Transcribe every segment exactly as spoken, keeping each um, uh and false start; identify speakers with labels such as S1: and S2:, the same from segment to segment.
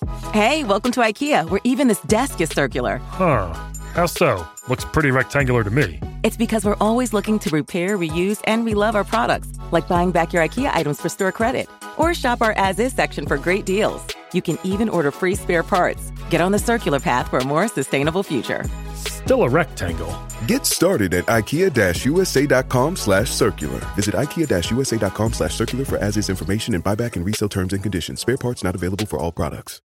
S1: Hey, welcome to IKEA, where even this desk is circular.
S2: Huh. How so? Looks pretty rectangular to me.
S1: It's because we're always looking to repair, reuse, and relove our products, like buying back your IKEA items for store credit. Or shop our as-is section for great deals. You can even order free spare parts. Get on the circular path for a more sustainable future.
S2: Still a rectangle.
S3: Get started at ikea-usa.com slash circular. Visit ikea-usa.com slash circular for as-is information and buyback and resale terms and conditions. Spare parts not available for all products.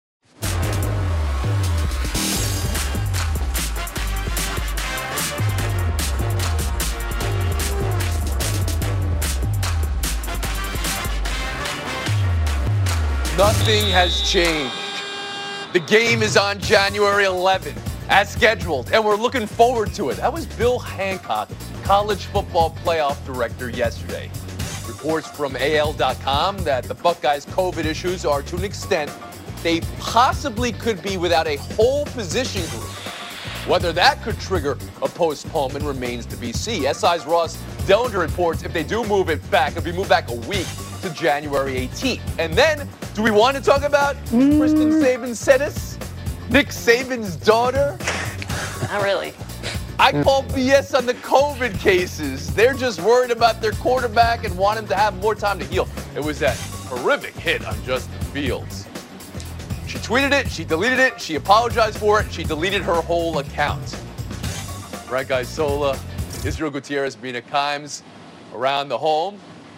S4: Nothing has changed. The game is on January eleventh, as scheduled, and we're looking forward to it. That was Bill Hancock, college football playoff director, yesterday. Reports from A L dot com that the Buckeyes' COVID issues are, to an extent, they possibly could be without a whole position group. Whether that could trigger a postponement remains to be seen. S I's Ross Dellinger reports if they do move it back, it'll be moved back a week to January eighteenth. And then, do we want to talk about mm. Kristen Saban-Setis, Nick Saban's daughter?
S5: Not really.
S4: I call B S on the COVID cases. They're just worried about their quarterback and want him to have more time to heal. It was that horrific hit on Justin Fields. She tweeted it, she deleted it, she apologized for it, she deleted her whole account. Right, guys, Sola, Israel Gutierrez, Mina Kimes, around the home.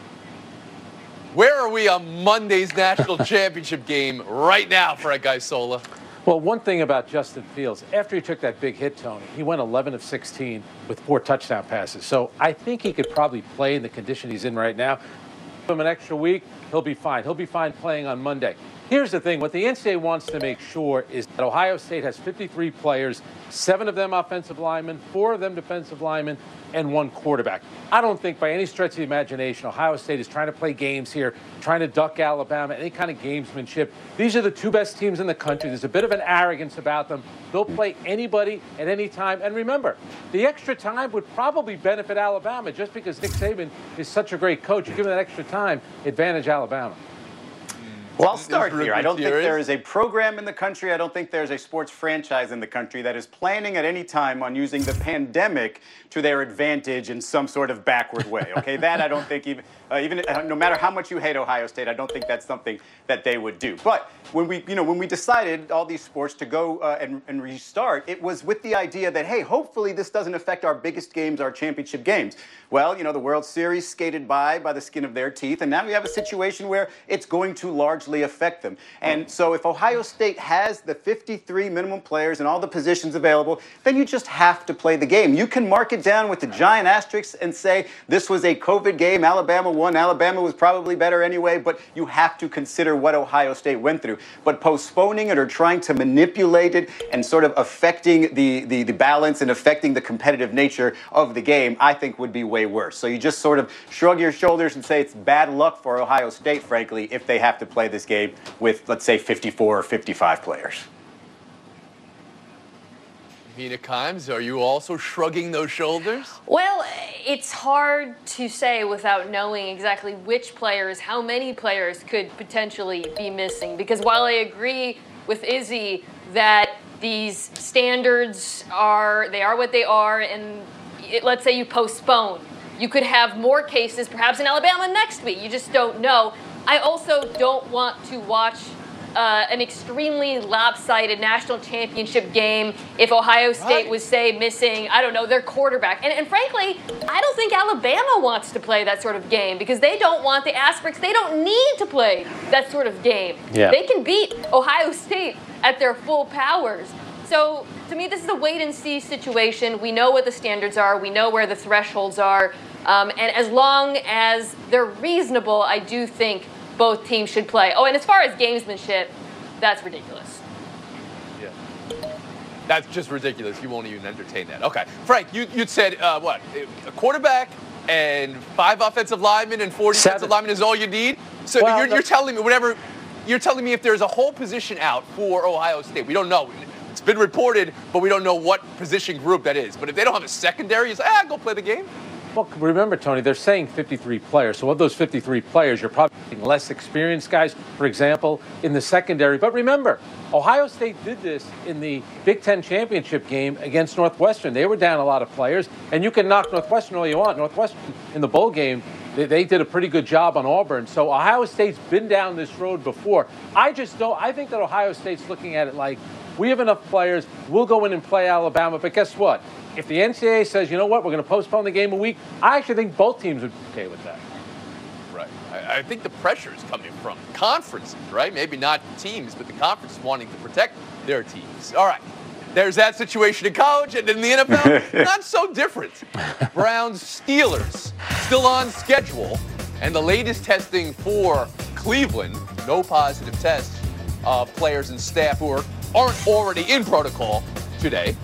S4: Where are we on Monday's national championship game right now, Fred Guy Sola?
S6: Well, one thing about Justin Fields, after he took that big hit, Tony, he went eleven of sixteen with four touchdown passes. So I think he could probably play in the condition he's in right now. Give him an extra week, he'll be fine. He'll be fine playing on Monday. Here's the thing. What the N C double A wants to make sure is that Ohio State has fifty-three players, seven of them offensive linemen, four of them defensive linemen, and one quarterback. I don't think by any stretch of the imagination Ohio State is trying to play games here, trying to duck Alabama, any kind of gamesmanship. These are the two best teams in the country. There's a bit of an arrogance about them. They'll play anybody at any time. And remember, the extra time would probably benefit Alabama just because Nick Saban is such a great coach. You give him that extra time, advantage Alabama.
S7: Well, I'll start here. I don't think there is a program in the country, I don't think there's a sports franchise in the country that is planning at any time on using the pandemic to their advantage in some sort of backward way. Okay, that I don't think even, uh, even uh, no matter how much you hate Ohio State, I don't think that's something that they would do. But when we, you know, when we decided all these sports to go uh, and, and restart, it was with the idea that, hey, hopefully this doesn't affect our biggest games, our championship games. Well, you know, the World Series skated by by the skin of their teeth, and now we have a situation where it's going to largely affect them. And so if Ohio State has the fifty-three minimum players and all the positions available, then you just have to play the game. You can mark it down with the giant asterisks and say this was a COVID game, Alabama won, Alabama was probably better anyway, but you have to consider what Ohio State went through. But postponing it or trying to manipulate it and sort of affecting the, the, the balance and affecting the competitive nature of the game, I think would be way worse. So you just sort of shrug your shoulders and say it's bad luck for Ohio State, frankly, if they have to play this game with, let's say, fifty-four or fifty-five players.
S4: Mina Kimes, are you also shrugging those shoulders?
S5: Well, it's hard to say without knowing exactly which players, how many players could potentially be missing. Because while I agree with Izzy that these standards are, they are what they are, and it, let's say you postpone, you could have more cases perhaps in Alabama next week. You just don't know. I also don't want to watch uh, an extremely lopsided national championship game if Ohio State was, say, missing, I don't know, their quarterback. And, and frankly, I don't think Alabama wants to play that sort of game because they don't want the asterisks. They don't need to play that sort of game.
S6: Yeah.
S5: They can beat Ohio State at their full powers. So, to me, this is a wait-and-see situation. We know what the standards are. We know where the thresholds are. Um, and as long as they're reasonable, I do think both teams should play. Oh, and as far as gamesmanship, that's ridiculous.
S4: Yeah. That's just ridiculous. You won't even entertain that. Okay. Frank, you, you said, uh, what, a quarterback and five offensive linemen and four defensive
S6: Seven.
S4: linemen is all you need? So
S6: Well,
S4: you're,
S6: no-
S4: you're telling me whatever, you're telling me if there's a whole position out for Ohio State, we don't know. It's been reported, but we don't know what position group that is. But if they don't have a secondary, it's like, ah, go play the game.
S6: Well, remember, Tony, they're saying fifty-three players. So of those fifty-three players, you're probably getting less experienced guys, for example, in the secondary. But remember, Ohio State did this in the Big Ten championship game against Northwestern. They were down a lot of players, and you can knock Northwestern all you want. Northwestern, in the bowl game, they, they did a pretty good job on Auburn. So Ohio State's been down this road before. I just don't, I think that Ohio State's looking at it like, we have enough players, we'll go in and play Alabama, but guess what? If the N C double A says, you know what, we're going to postpone the game a week, I actually think both teams would be okay with that.
S4: Right. I, I think the pressure is coming from conferences, right? Maybe not teams, but the conferences wanting to protect their teams. All right. There's that situation in college, and in the N F L, not so different. Browns Steelers still on schedule, and the latest testing for Cleveland, no positive tests of players and staff who are, aren't already in protocol today.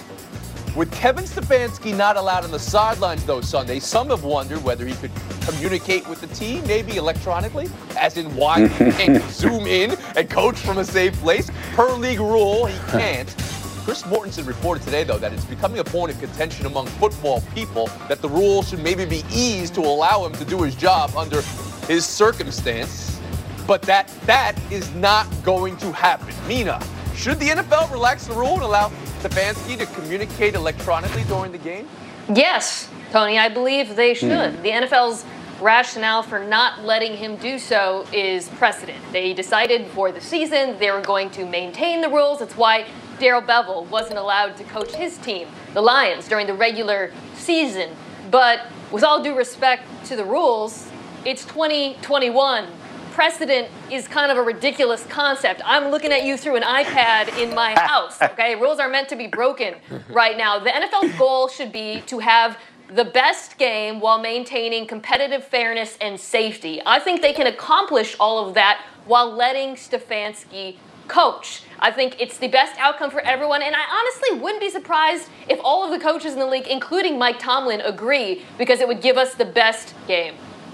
S4: With Kevin Stefanski not allowed on the sidelines, though, Sunday, some have wondered whether he could communicate with the team, maybe electronically, as in why he can't zoom in and coach from a safe place. Per league rule, he can't. Chris Mortensen reported today, though, that it's becoming a point of contention among football people that the rule should maybe be eased to allow him to do his job under his circumstance. But that that is not going to happen. Mina, should the N F L relax the rule and allow Stefanski to communicate electronically during the game?
S5: Yes, Tony, I believe they should. Mm. The N F L's rationale for not letting him do so is precedent. They decided before the season they were going to maintain the rules. It's why Darrell Bevell wasn't allowed to coach his team, the Lions, during the regular season. But with all due respect to the rules, it's twenty twenty-one. Precedent is kind of a ridiculous concept. I'm looking at you through an iPad in my house, okay? Rules are meant to be broken right now. The N F L's goal should be to have the best game while maintaining competitive fairness and safety. I think they can accomplish all of that while letting Stefanski coach. I think it's the best outcome for everyone, and I honestly wouldn't be surprised if all of the coaches in the league, including Mike Tomlin, agree, because it would give us the best game.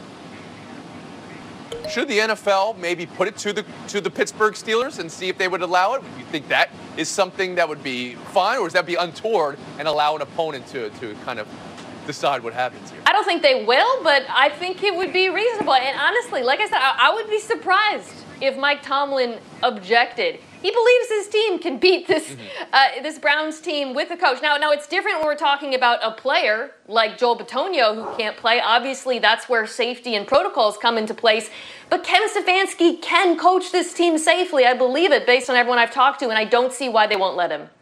S4: Should the N F L maybe put it to the to the Pittsburgh Steelers and see if they would allow it? Do you think that is something that would be fine, or does that be untoward and allow an opponent to, to kind of decide what happens here?
S5: I don't think they will, but I think it would be reasonable. And honestly, like I said, I, I would be surprised if Mike Tomlin objected. He believes his team can beat this mm-hmm. uh, this Browns team with a coach. Now, now it's different when we're talking about a player like Joel Bitonio who can't play. Obviously, that's where safety and protocols come into place. But Kevin Stefanski can coach this team safely. I believe it based on everyone I've talked to, and I don't see why they won't let him.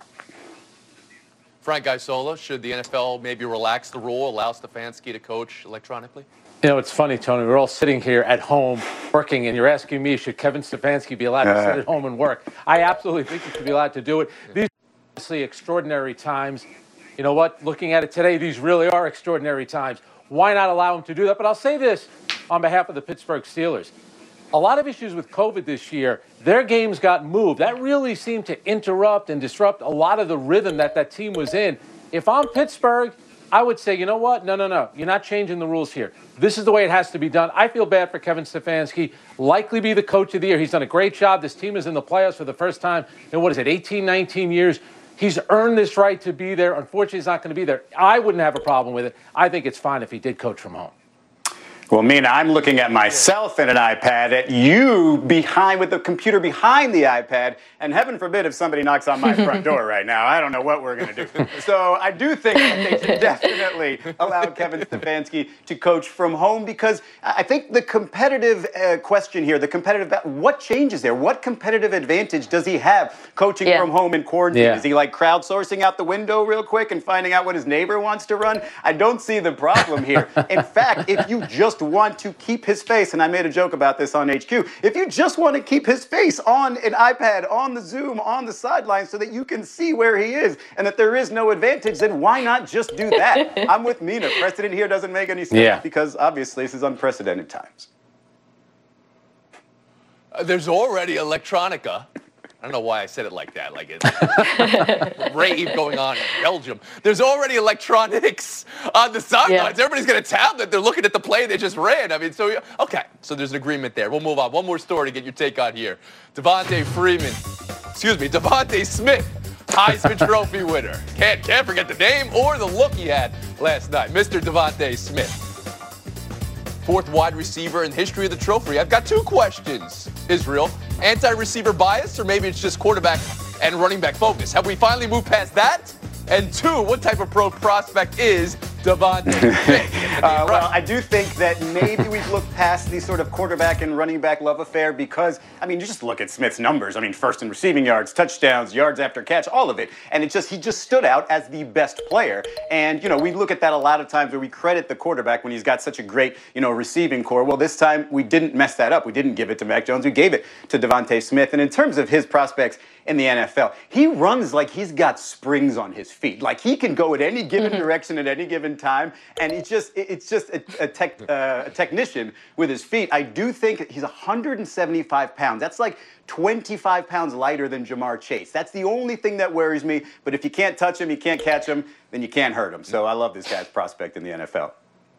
S4: Frank Isola, should the N F L maybe relax the rule, allow Stefanski to coach electronically?
S6: You know, it's funny, Tony. We're all sitting here at home working, and you're asking me, should Kevin Stefanski be allowed to sit at home and work? I absolutely think he should be allowed to do it. These are obviously extraordinary times. You know what? Looking at it today, these really are extraordinary times. Why not allow him to do that? But I'll say this on behalf of the Pittsburgh Steelers. A lot of issues with COVID this year, their games got moved. That really seemed to interrupt and disrupt a lot of the rhythm that that team was in. If I'm Pittsburgh, I would say, you know what? No, no, no. You're not changing the rules here. This is the way it has to be done. I feel bad for Kevin Stefanski. Likely be the coach of the year. He's done a great job. This team is in the playoffs for the first time in, what is it, eighteen, nineteen years. He's earned this right to be there. Unfortunately, he's not going to be there. I wouldn't have a problem with it. I think it's fine if he did coach from home.
S7: Well, Mina, I'm looking at myself in an iPad, at you behind with the computer behind the iPad, and heaven forbid if somebody knocks on my front door right now. I don't know what we're going to do. So I do think that they should definitely allow Kevin Stefanski to coach from home, because I think the competitive uh, question here, the competitive, what changes there? What competitive advantage does he have coaching yeah. from home in quarantine? Yeah. Is he like crowdsourcing out the window real quick and finding out what his neighbor wants to run? I don't see the problem here. In fact, if you just want to keep his face, and I made a joke about this on H Q, if you just want to keep his face on an iPad, on the Zoom, on the sideline so that you can see where he is and that there is no advantage, then why not just do that? I'm with Mina. Precedent here doesn't make any sense yeah. because obviously this is unprecedented times.
S4: Uh, there's already electronica. I don't know why I said it like that, like it's a rave going on in Belgium. There's already electronics on the sidelines. Yeah. Everybody's got a tablet. They're looking at the play they just ran. I mean, so, okay, so there's an agreement there. We'll move on. One more story to get your take on here. Devontae Freeman, excuse me, Devontae Smith Heisman Trophy winner. Can't, can't forget the name or the look he had last night, Mister DeVonta Smith. Fourth wide receiver in the history of the trophy. I've got two questions, Israel. Anti-receiver bias, or maybe it's just quarterback and running back focus? Have we finally moved past that? And two, what type of pro prospect is DeVonta Smith?
S7: uh, well, I do think that maybe we've looked past the sort of quarterback and running back love affair because, I mean, you just look at Smith's numbers. I mean, first in receiving yards, touchdowns, yards after catch, all of it. And it just he just stood out as the best player. And, you know, we look at that a lot of times where we credit the quarterback when he's got such a great, you know, receiving core. Well, this time we didn't mess that up. We didn't give it to Mac Jones. We gave it to DeVonta Smith. And in terms of his prospects in the N F L, he runs like he's got springs on his feet. Like he can go at any given mm-hmm. direction at any given time, and it's just it's just a, a, tech, uh, a technician with his feet. I do think he's one hundred seventy-five pounds. That's like twenty-five pounds lighter than Jamar Chase. That's the only thing that worries me. But if you can't touch him, you can't catch him, then you can't hurt him. So I love this guy's prospect in the N F L.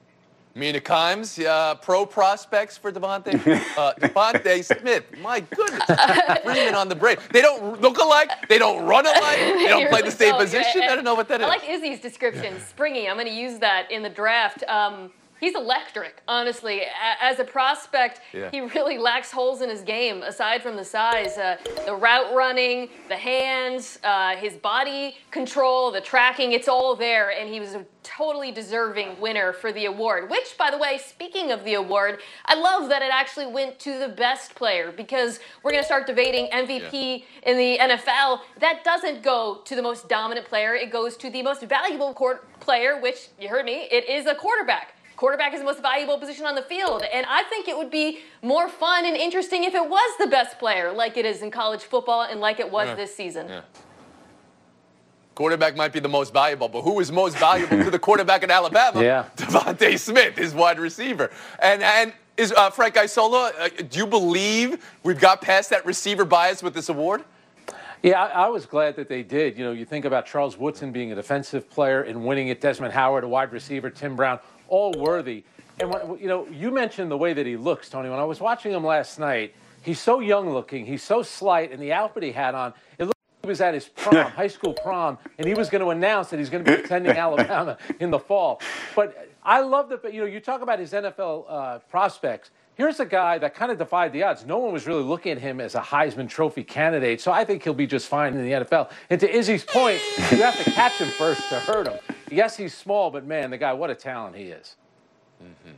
S4: Mina Kimes, uh, pro prospects for DeVonta. Uh, DeVonta Smith, my goodness. Freeman on the break. They don't look alike. They don't run alike. They don't play
S5: really
S4: the same
S5: so,
S4: position.
S5: Yeah,
S4: I don't know what that
S5: I
S4: is.
S5: I like Izzy's description, springy. I'm going to use that in the draft. Um, he's electric, honestly. A- as a prospect, yeah. he really lacks holes in his game, aside from the size. Uh, the route running, the hands, uh, his body control, the tracking, it's all there, and he was a totally deserving winner for the award, which, by the way, speaking of the award, I love that it actually went to the best player because we're going to start debating M V P yeah. in the N F L. That doesn't go to the most dominant player. It goes to the most valuable court player, which, you heard me, it is a quarterback. Quarterback is the most valuable position on the field, and I think it would be more fun and interesting if it was the best player, like it is in college football and like it was
S4: yeah.
S5: this season.
S4: Yeah. Quarterback might be the most valuable, but who is most valuable to the quarterback in Alabama?
S6: Yeah.
S4: DeVonta Smith, his wide receiver. And and is uh, Frank Isola, uh, do you believe we've got past that receiver bias with this award?
S6: Yeah, I, I was glad that they did. You know, you think about Charles Woodson being a defensive player and winning it, Desmond Howard, a wide receiver, Tim Brown, all worthy. And, when, you know, you mentioned the way that he looks, Tony. When I was watching him last night, he's so young looking, he's so slight, and the outfit he had on, it looked like he was at his prom, high school prom, and he was going to announce that he's going to be attending Alabama in the fall. But I love that, you know, you talk about his N F L uh, prospects. Here's a guy that kind of defied the odds. No one was really looking at him as a Heisman Trophy candidate, so I think he'll be just fine in the N F L. And to Izzy's point, you have to catch him first to hurt him. Yes, he's small, but, man, the guy, what a talent he is.
S4: Mm-hmm.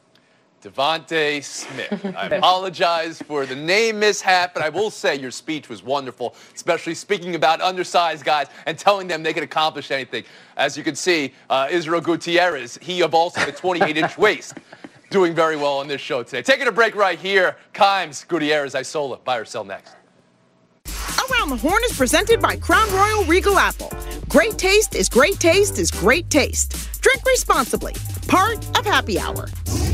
S4: DeVonta Smith. I apologize for the name mishap, but I will say your speech was wonderful, especially speaking about undersized guys and telling them they can accomplish anything. As you can see, uh, Israel Gutierrez, he of also the twenty-eight inch waist, doing very well on this show today. Taking a break right here. Kimes, Gutierrez, Isola. Buy or sell next.
S8: Around the Horn is presented by Crown Royal Regal Apple. Great taste is great taste is great taste. Drink responsibly. Part of Happy Hour.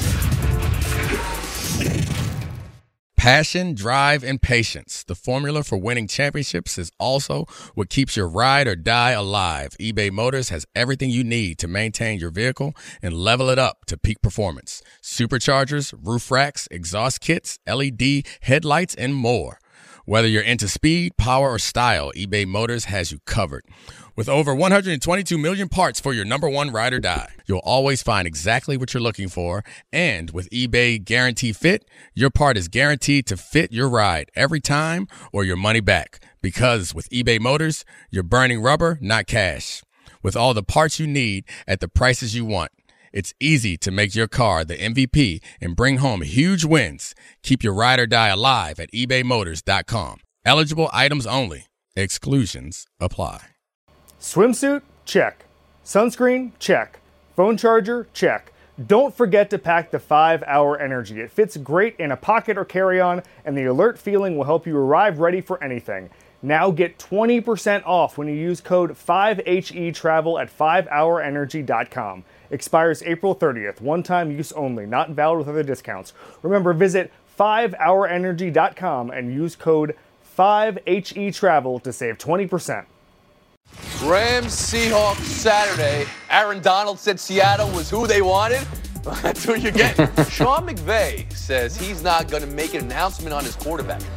S9: Passion, drive, and patience. The formula for winning championships is also what keeps your ride or die alive. eBay Motors has everything you need to maintain your vehicle and level it up to peak performance. Superchargers, roof racks, exhaust kits, L E D headlights, and more. Whether you're into speed, power, or style, eBay Motors has you covered. With over one hundred twenty-two million parts for your number one ride or die, you'll always find exactly what you're looking for. And with eBay Guarantee Fit, your part is guaranteed to fit your ride every time or your money back. Because with eBay Motors, you're burning rubber, not cash. With all the parts you need at the prices you want, it's easy to make your car the M V P and bring home huge wins. Keep your ride or die alive at ebay motors dot com. Eligible items only. Exclusions apply.
S10: Swimsuit? Check. Sunscreen? Check. Phone charger? Check. Don't forget to pack the five hour Energy. It fits great in a pocket or carry-on, and the alert feeling will help you arrive ready for anything. Now get twenty percent off when you use code five H E travel at five hour energy dot com. Expires April thirtieth. One-time use only. Not valid with other discounts. Remember, visit five hour energy dot com and use code five H E travel to save twenty percent.
S4: Rams Seahawks Saturday. Aaron Donald said Seattle was who they wanted. That's who you get. Sean McVay says he's not going to make an announcement on his quarterback.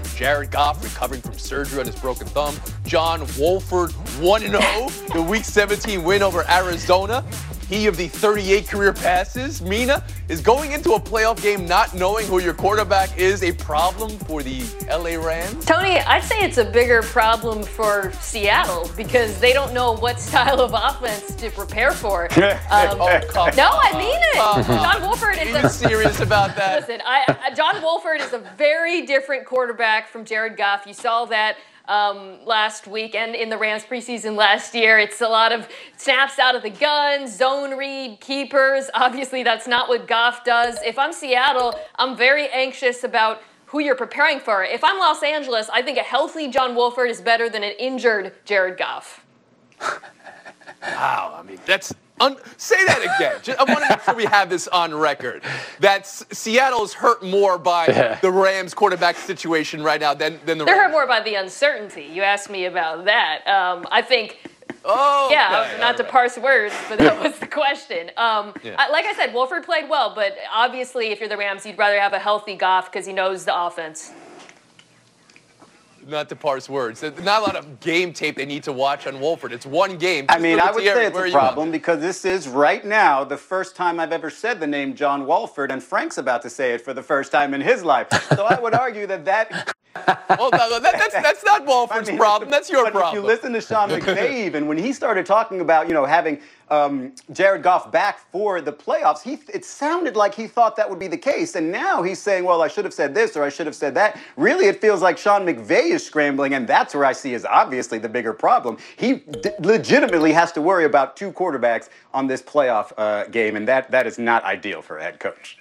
S4: Jared Goff recovering from surgery on his broken thumb. John Wolford one and oh, the Week seventeen win over Arizona. He of the thirty-eight career passes. Mina, is going into a playoff game not knowing who your quarterback is a problem for the L A Rams?
S5: Tony, I'd say it's a bigger problem for Seattle because they don't know what style of offense to prepare for. Um,
S4: oh,
S5: no, I mean it. Uh, John Wolford is
S4: Are you serious about that?
S5: Listen, I, I, John Wolford is a very different quarterback from Jared Goff. You saw that Um, last week and in the Rams preseason last year. It's a lot of snaps out of the gun, zone read, keepers. Obviously, that's not what Goff does. If I'm Seattle, I'm very anxious about who you're preparing for. If I'm Los Angeles, I think a healthy John Wolford is better than an injured Jared Goff.
S4: Wow, I mean, that's... Un- say that again. Just, I want to make sure we have this on record. That S- Seattle's hurt more by the Rams quarterback situation right now than, than the
S5: They're
S4: Rams.
S5: hurt more by the uncertainty. You asked me about that. Um, I think...
S4: Oh,
S5: yeah,
S4: okay,
S5: not to
S4: right.
S5: parse words, but that was the question. Um,
S4: Yeah.
S5: I, like I said, Wolford played well, but obviously if you're the Rams, you'd rather have a healthy Goff because he knows the offense.
S4: Not to parse words. There's not a lot of game tape they need to watch on Wolford. It's one game.
S7: I mean, I would
S4: Thierry,
S7: say it's
S4: where
S7: a
S4: are you on?
S7: problem because this is right now the first time I've ever said the name John Wolford, and Frank's about to say it for the first time in his life. So I would argue that that...
S4: Well, no, that, that's, that's not Wolford's
S7: I mean,
S4: problem. That's your
S7: but
S4: problem.
S7: If you listen to Sean McVay, even when he started talking about, you know, having um, Jared Goff back for the playoffs, he it sounded like he thought that would be the case. And now he's saying, well, I should have said this or I should have said that. Really, it feels like Sean McVay is scrambling, and that's where I see is obviously the bigger problem. He d- legitimately has to worry about two quarterbacks on this playoff uh, game, and that that is not ideal for a head coach.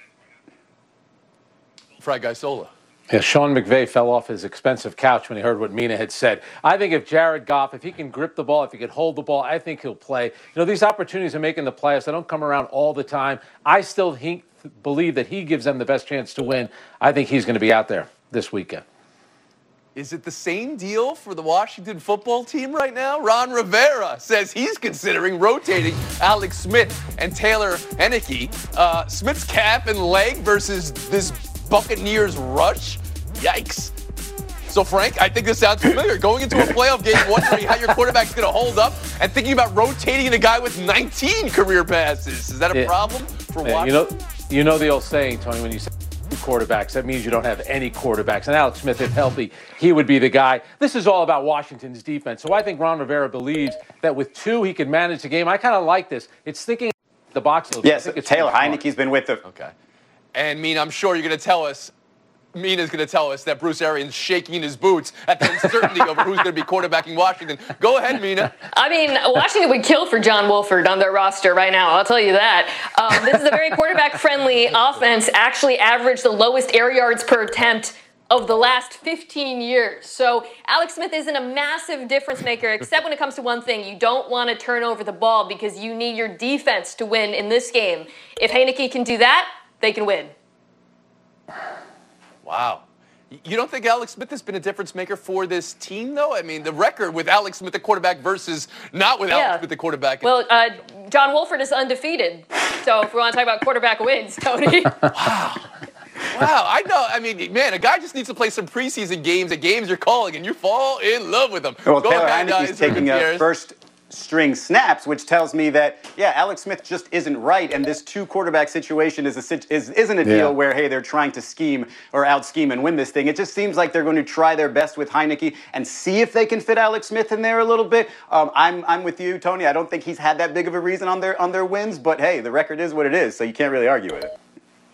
S4: Frank Isola.
S6: Yeah, Sean McVay fell off his expensive couch when he heard what Mina had said. I think if Jared Goff, if he can grip the ball, if he can hold the ball, I think he'll play. You know, these opportunities of making the playoffs, they don't come around all the time. I still he, believe that he gives them the best chance to win. I think he's going to be out there this weekend.
S4: Is it the same deal for the Washington football team right now? Ron Rivera says he's considering rotating Alex Smith and Taylor Heinicke. Uh, Smith's calf and leg versus this Buccaneers rush? Yikes. So, Frank, I think this sounds familiar. Going into a playoff game, wondering how your quarterback's going to hold up, and thinking about rotating a guy with nineteen career passes. Is that a
S6: Yeah.
S4: problem for
S6: Yeah,
S4: Washington?
S6: you know, you know the old saying, Tony, when you say quarterbacks, that means you don't have any quarterbacks. And Alex Smith, if healthy, he would be the guy. This is all about Washington's defense. So I think Ron Rivera believes that with two, he can manage the game. I kind of like this. It's thinking the box a little bit.
S7: Yes,
S6: I think it's
S7: Taylor
S6: pretty smart.
S7: Heinicke's been with the...
S4: Okay. And, Mina, I'm sure you're going to tell us, Mina's going to tell us that Bruce Arians shaking in his boots at the uncertainty over who's going to be quarterbacking Washington. Go ahead, Mina.
S5: I mean, Washington would kill for John Wolford on their roster right now. I'll tell you that. Um, this is a very quarterback-friendly offense. Actually averaged the lowest air yards per attempt of the last fifteen years. So Alex Smith isn't a massive difference maker, except when it comes to one thing. You don't want to turn over the ball because you need your defense to win in this game. If Heinicke can do that, they can win.
S4: Wow. You don't think Alex Smith has been a difference maker for this team, though? I mean, the record with Alex Smith, the quarterback, versus not with
S5: Yeah.
S4: Alex Smith, the quarterback.
S5: Well, uh, John Wolford is undefeated. So if we want to talk about quarterback wins, Tony.
S4: Wow. Wow, I know. I mean, man, a guy just needs to play some preseason games, the games you're calling, and you fall in love with them.
S7: Well,
S4: Go
S7: Taylor
S4: ahead, uh,
S7: Heinicke's taking a
S4: Gutierrez.
S7: first string snaps, which tells me that, yeah, Alex Smith just isn't right, and this two quarterback situation is a sit- is, isn't a deal
S6: Yeah.
S7: where, hey, they're trying to scheme or out scheme and win this thing. It just seems like they're going to try their best with Heinicke and see if they can fit Alex Smith in there a little bit. Um, I'm I'm with you, Tony. I don't think he's had that big of a reason on their on their wins, but hey, the record is what it is, so you can't really argue with it.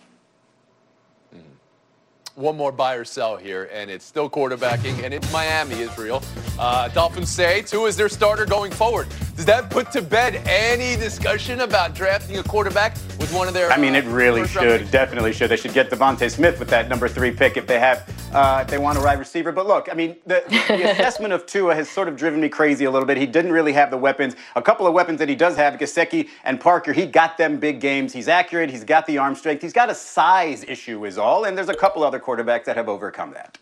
S4: One more buy or sell here, and it's still quarterbacking, and it's Miami, Israel. Uh, Dolphins say Tua is their starter going forward. Does that put to bed any discussion about drafting a quarterback with one of their?
S7: I mean, it
S4: uh,
S7: really
S4: first round
S7: should.
S4: picks?
S7: Definitely should. They should get Devontae Smith with that number three pick if they have, uh, if they want a wide receiver. But look, I mean, the, the assessment of Tua has sort of driven me crazy a little bit. He didn't really have the weapons. A couple of weapons that he does have, Gesicki and Parker, he got them big games. He's accurate. He's got the arm strength. He's got a size issue is all. And there's a couple other quarterbacks that have overcome that.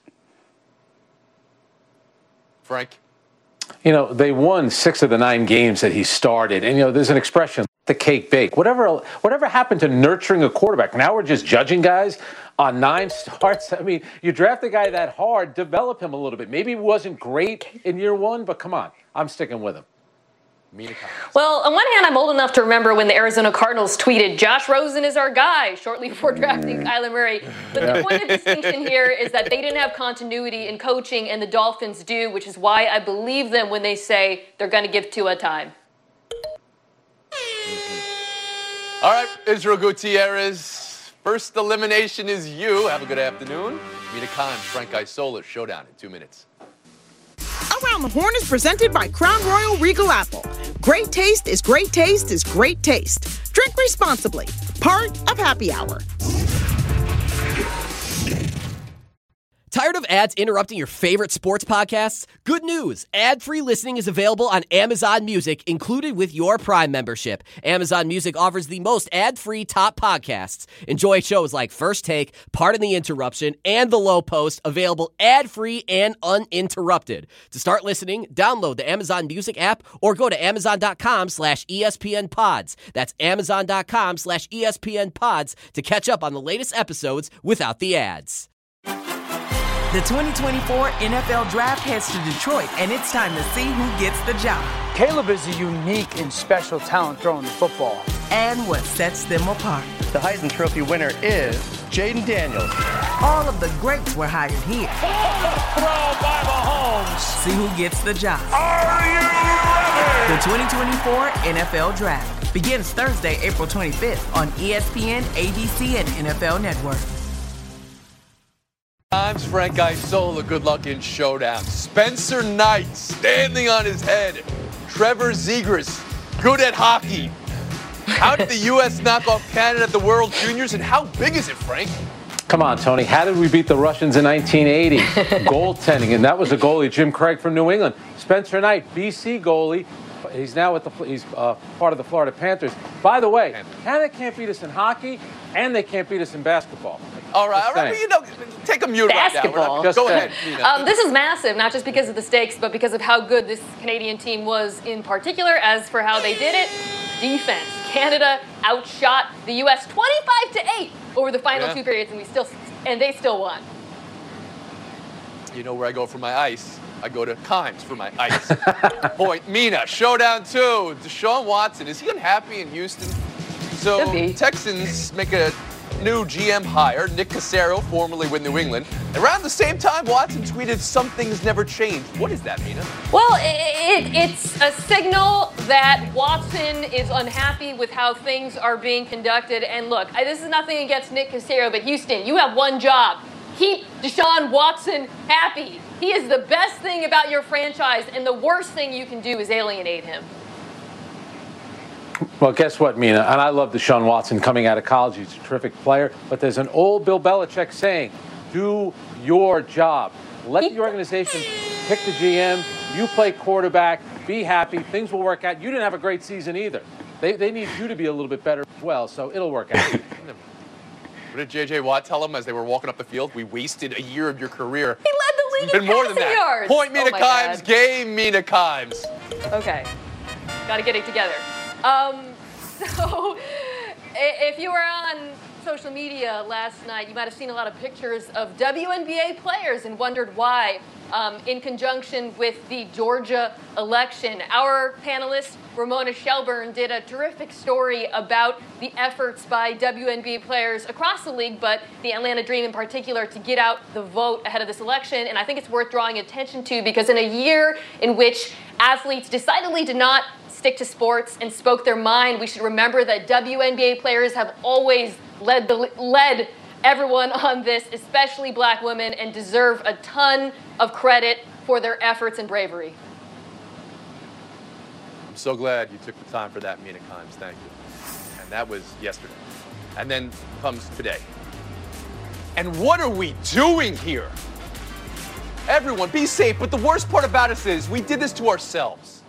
S4: Frank?
S6: You know, they won six of the nine games that he started. And, you know, there's an expression. the cake bake. Whatever, whatever happened to nurturing a quarterback? Now we're just judging guys on nine starts. I mean, you draft a guy that hard, develop him a little bit. Maybe he wasn't great in year one, but come on, I'm sticking with him.
S5: Well, on one hand, I'm old enough to remember when the Arizona Cardinals tweeted, Josh Rosen is our guy, shortly before drafting Kyler Murray. But the point of distinction here is that they didn't have continuity in coaching, and the Dolphins do, which is why I believe them when they say they're going to give Tua time.
S4: All right, Israel Gutierrez, first elimination is you. Have a good afternoon. Mina Kimes, Frank Isola, showdown in two minutes.
S8: Around the Horn is presented by Crown Royal Regal Apple. Great taste is great taste is great taste. Drink responsibly. Part of Happy Hour.
S11: Tired of ads interrupting your favorite sports podcasts? Good news! Ad-free listening is available on Amazon Music, included with your Prime membership. Amazon Music offers the most ad-free top podcasts. Enjoy shows like First Take, Pardon the Interruption, and The Low Post, available ad-free and uninterrupted. To start listening, download the Amazon Music app or go to amazon.com slash ESPN pods. That's amazon.com slash ESPN pods to catch up on the latest episodes without the ads.
S12: The twenty twenty-four N F L Draft heads to Detroit, and it's time to see who gets the job.
S13: Caleb is a unique and special talent throwing the football.
S12: And what sets them apart.
S14: The Heisman Trophy winner is Jaden Daniels.
S12: All of the greats were hired here.
S15: Throw by Mahomes.
S12: See who gets the job.
S15: Are you ready?
S12: The twenty twenty-four N F L Draft begins Thursday, April twenty-fifth on E S P N, A B C, and N F L Network.
S4: Times Frank Isola, good luck in showdown. Spencer Knight standing on his head. Trevor Zegras, good at hockey. How did the U S knock off Canada at the World Juniors, and how big is it, Frank?
S6: Come on, Tony. How did we beat the Russians in nineteen eighty? Goaltending, and that was the goalie, Jim Craig from New England. Spencer Knight, B C goalie. He's now with the he's uh, part of the Florida Panthers. By the way, Canada can't beat us in hockey, and they can't beat us in basketball.
S4: All right, all right, but you know, take a mute
S5: Basketball.
S4: right now. Go ahead.
S5: Um, this is massive, not just because of the stakes, but because of how good this Canadian team was in particular. As for how they did it, defense. Canada outshot the U S twenty-five to eight over the final yeah. two periods, and we still and they still won.
S4: You know where I go for my ice? I go to Kimes for my ice. Point, Mina, showdown two. Deshaun Watson, is he unhappy in Houston? So Texans make a new G M hire, Nick Caserio, formerly with New England. Around the same time, Watson tweeted, "Some things never change." What is that, Mina?
S5: Well, it, it, it's a signal that Watson is unhappy with how things are being conducted. And look, I, this is nothing against Nick Caserio, but Houston, you have one job. Keep Deshaun Watson happy. He is the best thing about your franchise, and the worst thing you can do is alienate him.
S6: Well, guess what, Mina? And I love Deshaun Watson coming out of college. He's a terrific player. But there's an old Bill Belichick saying, do your job. Let the organization pick the G M. You play quarterback. Be happy. Things will work out. You didn't have a great season either. They, they need you to be a little bit better as well, so it'll work out.
S4: What did J J Watt tell him as they were walking up the field? We wasted a year of your career.
S5: He led the league in
S4: more than
S5: passing
S4: that.
S5: yards.
S4: Point Mina
S5: oh
S4: Kimes,
S5: God.
S4: game Mina Kimes.
S5: Okay, got to get it together. Um, so, if you were on social media last night, you might have seen a lot of pictures of W N B A players and wondered why. Um, in conjunction with the Georgia election, our panelist Ramona Shelburne did a terrific story about the efforts by W N B A players across the league, but the Atlanta Dream in particular, to get out the vote ahead of this election. And I think it's worth drawing attention to, because in a year in which athletes decidedly did not stick to sports and spoke their mind, we should remember that W N B A players have always led the led everyone on this, especially black women, and deserve a ton of credit for their efforts and bravery.
S4: I'm so glad you took the time for that, Mina Kimes. Thank you. And that was yesterday. And then comes today. And what are we doing here? Everyone, be safe. But the worst part about us is we did this to ourselves.